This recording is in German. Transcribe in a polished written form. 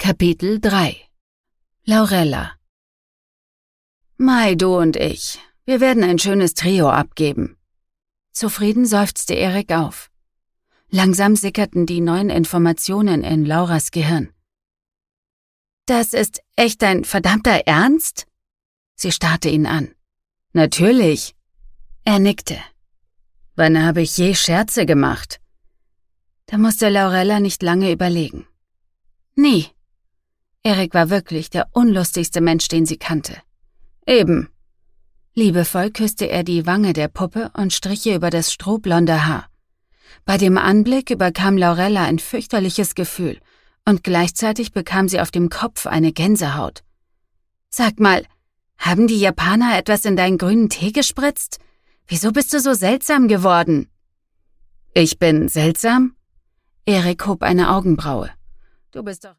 Kapitel 3 Laurella. Mai, du und ich, wir werden ein schönes Trio abgeben. Zufrieden seufzte Erik auf. Langsam sickerten die neuen Informationen in Lauras Gehirn. Das ist echt dein verdammter Ernst? Sie starrte ihn an. Natürlich. Er nickte. Wann habe ich je Scherze gemacht? Da musste Laurella nicht lange überlegen. Nie. Erik war wirklich der unlustigste Mensch, den sie kannte. Eben. Liebevoll küsste er die Wange der Puppe und strich ihr über das strohblonde Haar. Bei dem Anblick überkam Laurella ein fürchterliches Gefühl und gleichzeitig bekam sie auf dem Kopf eine Gänsehaut. Sag mal, haben die Japaner etwas in deinen grünen Tee gespritzt? Wieso bist du so seltsam geworden? Ich bin seltsam? Erik hob eine Augenbraue. Du bist doch...